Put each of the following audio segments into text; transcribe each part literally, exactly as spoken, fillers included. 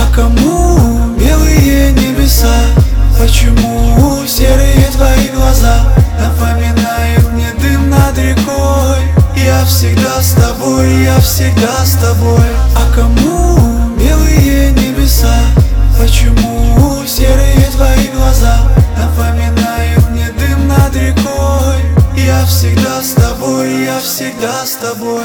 А кому белые небеса? Почему серые твои глаза напоминают мне дым над рекой? Я всегда с тобой, я всегда с тобой. А кому белые небеса? Почему серые твои глаза напоминают мне дым над рекой? Я всегда с тобой, я всегда с тобой.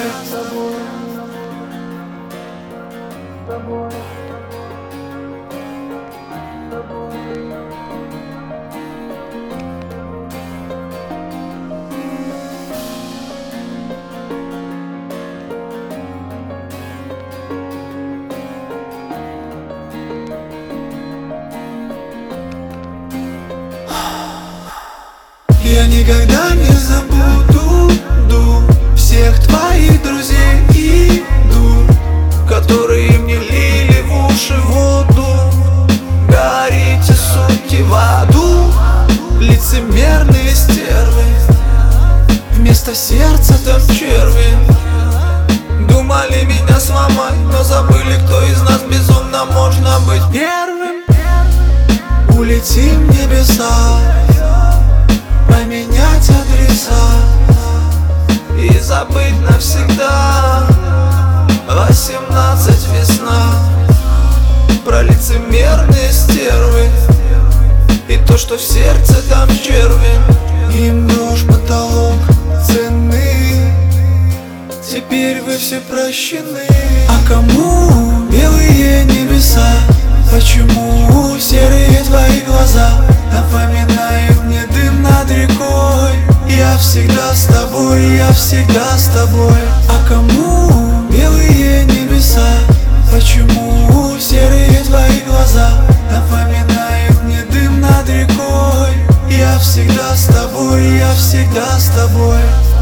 Я никогда не забуду ду, всех твоих друзей и дур, которые мне лили в уши воду. Горите, сути в аду, лицемерные стервы. Вместо сердца там черви. Думали меня сломать, но забыли, кто из нас безумно можно быть первым. Улетим в небеса, поменять адреса и забыть навсегда. Восемнадцать весна. Про лицемерные стервы и то, что в сердце там черви. Им нож, потолок, цены. Теперь вы все прощены. А кому белые небеса? Почему серые твои глаза напоминают мне дым над рекой? Я всегда с тобой, я всегда с тобой. А кому белые небеса? Почему серые твои глаза напоминают мне дым над рекой? Я всегда с тобой, я всегда с тобой.